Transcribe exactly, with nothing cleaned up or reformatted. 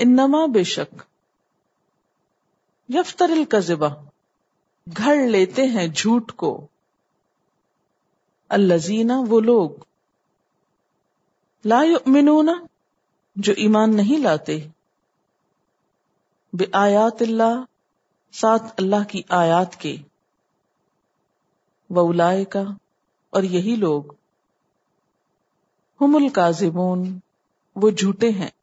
इन्नमा बेशक, यफ्तरिल कज़िबा घर लेते हैं झूठ को, अल्लज़ीना वो लोग, ला युमिनूना जो ईमान नहीं लाते, बे आयातिल्लाह साथ अल्लाह की आयात के, व उलाइका और यही लोग, हुमुल काज़िबून वो झूठे हैं।